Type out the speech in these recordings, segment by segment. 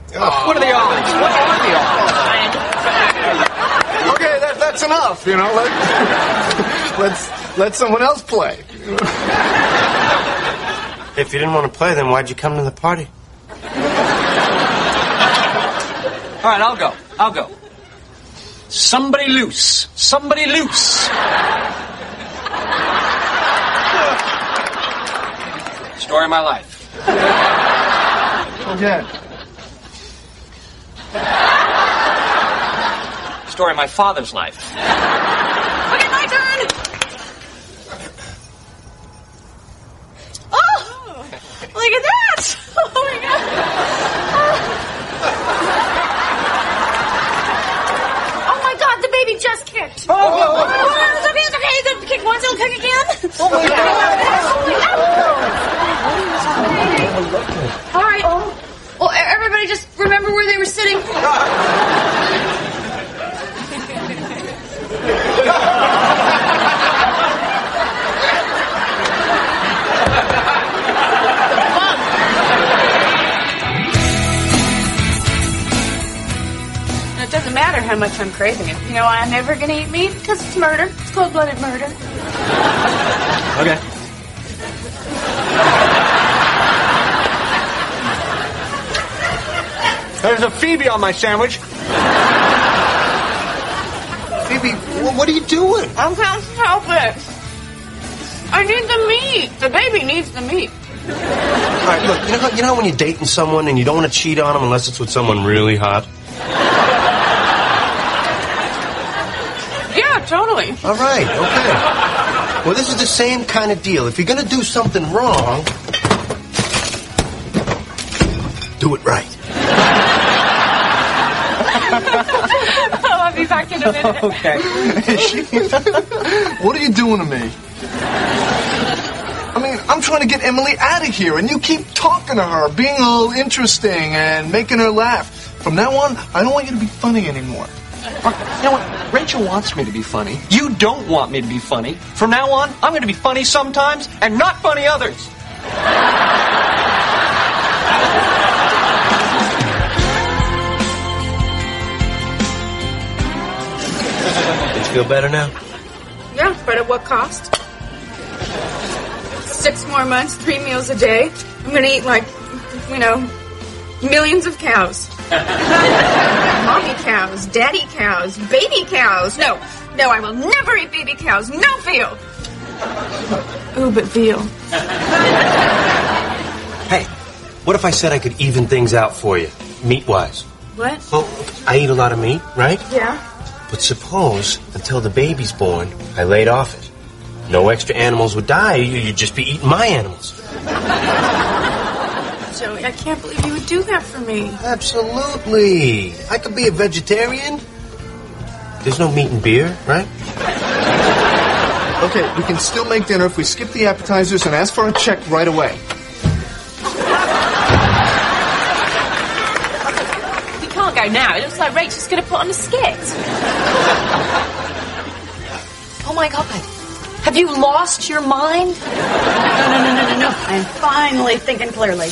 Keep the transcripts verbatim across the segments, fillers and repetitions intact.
Oh. What are the odds? What are the odds? Okay, that, that's enough, you know. Let, let's let someone else play. If you didn't want to play, then why'd you come to the party? All right, I'll go. I'll go. Somebody loose. Somebody loose. Story of my life. Okay. Story of my father's life. Okay, my turn. Oh, look at that. Oh, my God. Oh, my God, the baby just kicked. Oh, oh, oh, oh. It's okay, it's okay. He's going to kick once, he'll kick again. Oh, my God. All right. Well, everybody just remember where they were sitting. It doesn't matter how much I'm craving it. You know why I'm never going to eat meat? Because it's murder. It's cold-blooded murder. Okay. There's a Phoebe on my sandwich. Phoebe, what are you doing? I can't help it. I need the meat. The baby needs the meat. All right, look, you know, you know when you're dating someone and you don't want to cheat on them unless it's with someone really hot? Yeah, totally. All right, okay. Well, this is the same kind of deal. If you're going to do something wrong, do it right. I'll be back in a minute. Okay. What are you doing to me? I mean, I'm trying to get Emily out of here, and you keep talking to her, being all interesting and making her laugh. From now on, I don't want you to be funny anymore. You know what? Rachel wants me to be funny. You don't want me to be funny. From now on, I'm going to be funny sometimes and not funny others. Did you feel better now? Yeah, but at what cost? Six more months, three meals a day. I'm going to eat like, you know, millions of cows. Mommy cows, daddy cows, baby cows. No, no, I will never eat baby cows. No veal. Ooh, but veal. Hey, what if I said I could even things out for you, meat-wise? What? Well, I eat a lot of meat, right? Yeah. But suppose, until the baby's born, I laid off it. No extra animals would die. You'd just be eating my animals. Joey, I can't believe you would do that for me. Absolutely. I could be a vegetarian. There's no meat and beer, right? Okay, we can still make dinner if we skip the appetizers and ask for a check right away. We can't go now. It looks like Rachel's going to put on a skit. Oh, my God. Have you lost your mind? No, no, no, no, no, no. I'm finally thinking clearly.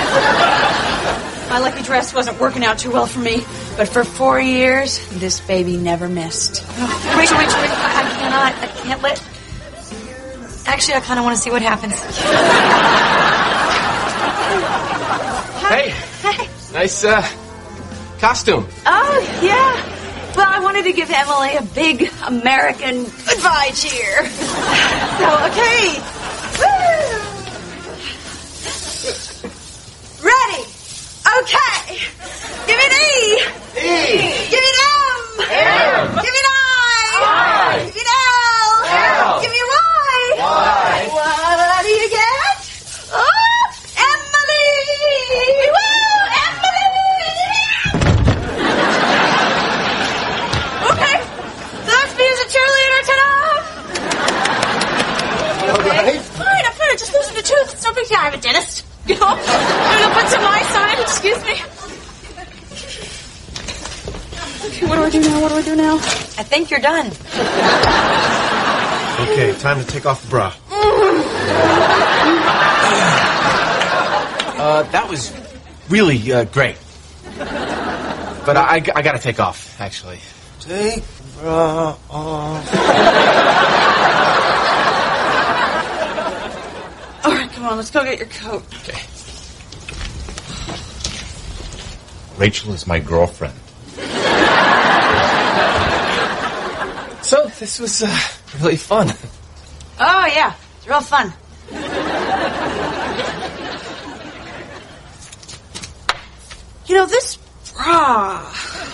My lucky dress wasn't working out too well for me, but for four years, this baby never missed. Oh, Rachel, Rachel, Rachel, I, I cannot, I can't let... Actually, I kind of want to see what happens. Hey. Hey. Nice, uh, costume. Oh, yeah. Well, I wanted to give Emily a big American goodbye cheer. So, okay. Woo! Ready. Okay. Give it E. E. Give it M. M. Give it I. I. Give it L. L. Give me Y. Y. What do you get? Oh, Emily. Woo, Emily. Okay. That's me as a cheerleader, ta-da. All right. Fine, I'm fine. Just losing a tooth. It's no big deal. I have a dentist. You know? I'm going to put to my side. Excuse me. Okay, what do I do now? What do I do now? I think you're done. Okay, time to take off the bra. Uh, that was really, uh, great. But I, I, I gotta take off, actually. Take bra off. All right, come on, let's go get your coat. Okay. Rachel is my girlfriend. So, this was uh, really fun. Oh, yeah, it's real fun. You know, this bra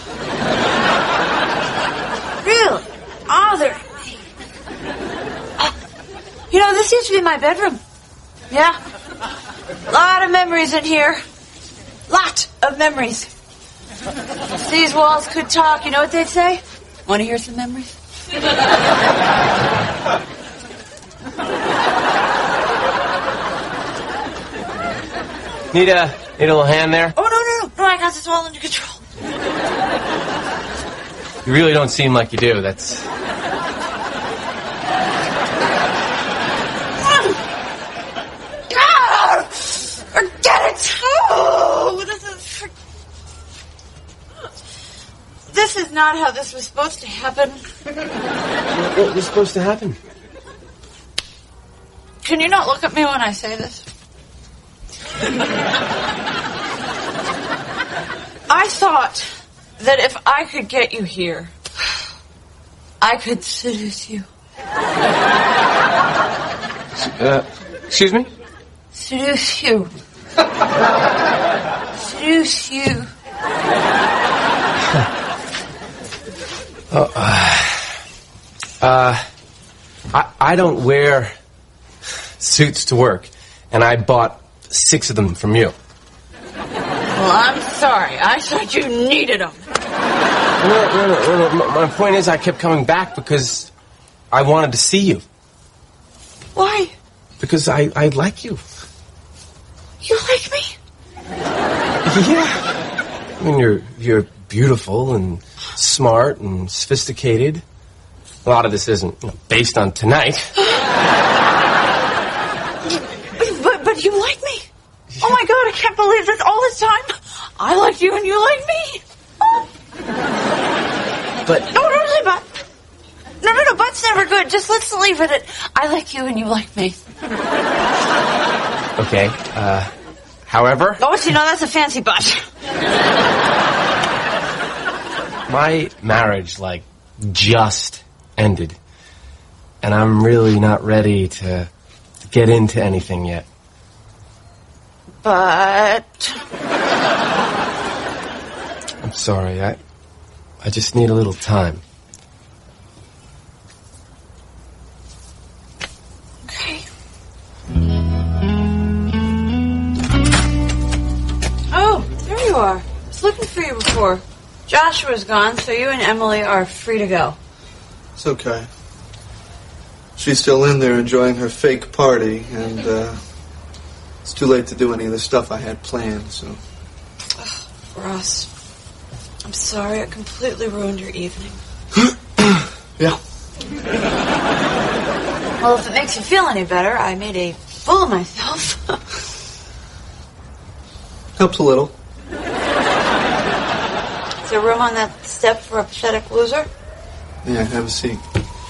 really bothered me. Uh, you know, this used to be my bedroom. Yeah. A lot of memories in here. Lot of memories. If these walls could talk, you know what they'd say? Want to hear some memories? Need a, need a little hand there? Oh, no, no, no. No, I got this all under control. You really don't seem like you do. That's... God! Forget it! Oh, this is... This is not how this was supposed to happen. What was supposed to happen? Can you not look at me when I say this? I thought that if I could get you here, I could seduce you. Uh, excuse me? Seduce you. Seduce you. Oh, uh, uh, I, I don't wear suits to work, and I bought six of them from you. Well, I'm sorry. I thought you needed them. No, no, no, no. My point is I kept coming back because I wanted to see you. Why? Because I, I like you. You like me? Yeah. I mean, you're, you're beautiful and smart and sophisticated. A lot of this isn't, you know, based on tonight. But, but you like me? Yeah. Oh my God, I can't believe this all this time. I like you and you like me. Oh. But... No, don't say but. No, no, no, but's never good. Just let's leave it at I like you and you like me. Okay, uh, however... Oh, see, no, that's a fancy but. My marriage, like, just ended. And I'm really not ready to, to get into anything yet. But... I'm sorry, I, I just need a little time. Okay. Oh, there you are. I was looking for you before. Joshua's gone, so you and Emily are free to go. It's okay. She's still in there enjoying her fake party, and uh, it's too late to do any of the stuff I had planned, so... Ugh, Ross, I'm sorry I completely ruined your evening. Yeah. Well, if it makes you feel any better, I made a fool of myself. Helps a little. Is there room on that step for a pathetic loser? Yeah, have a seat.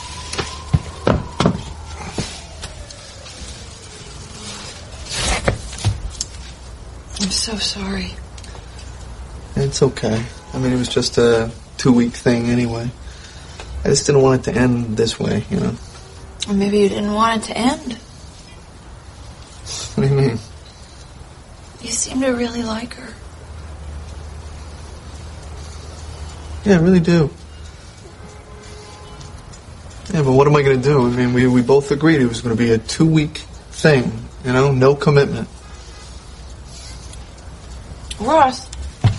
I'm so sorry. It's okay. I mean, it was just a two-week thing anyway. I just didn't want it to end this way, you know. Or maybe you didn't want it to end. What do you mean? You seem to really like her. Yeah, I really do. Yeah, but what am I going to do? I mean, we, we both agreed it was going to be a two-week thing, you know, no commitment. Ross,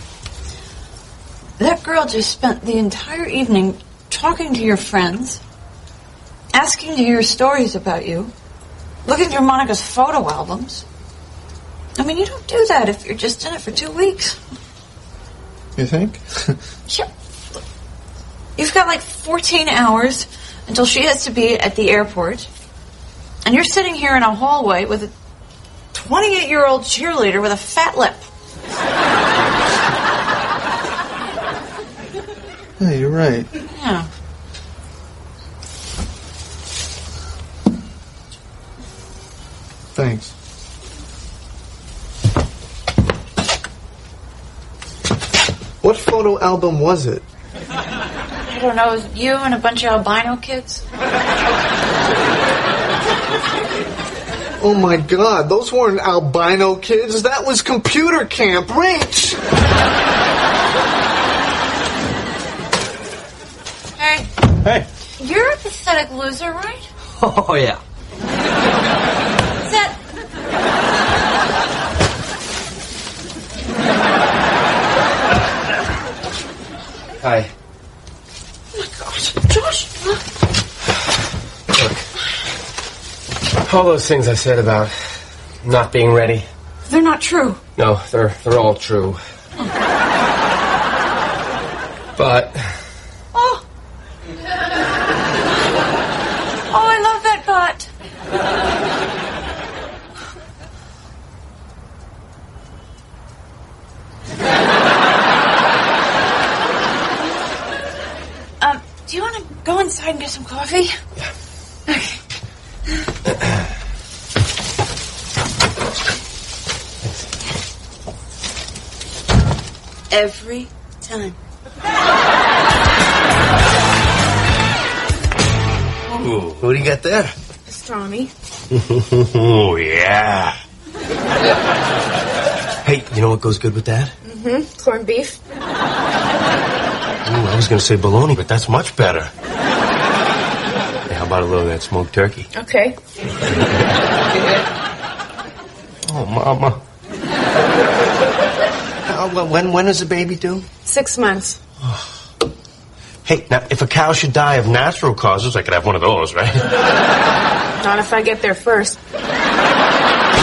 that girl just spent the entire evening talking to your friends, asking to hear stories about you, looking through Monica's photo albums. I mean, you don't do that if you're just in it for two weeks. You think? Yeah. You've got like fourteen hours until she has to be at the airport, and you're sitting here in a hallway with a twenty-eight-year-old cheerleader with a fat lip. Yeah, you're right. Yeah. Thanks. What photo album was it? I don't know, it was you and a bunch of albino kids? Oh my God, those weren't albino kids. That was computer camp. Rach! Hey. Hey. You're a pathetic loser, right? Oh, yeah. Is that... Hi. Oh, my gosh. Josh! Look. All those things I said about not being ready. They're not true. No, they're they're all true. But... Oh. Oh, I love that butt. um, do you want to go inside and get some coffee? Yeah. Okay. Every time. Ooh, what do you got there? Pastrami. Oh, yeah. Hey, you know what goes good with that? Mm-hmm. Corned beef. Ooh, I was going to say bologna, but that's much better. Hey, how about a little of that smoked turkey? Okay. Oh, Mama. Uh, well, when, when is the baby due? Six months. Hey, now, if a cow should die of natural causes, I could have one of those, right? Not if I get there first.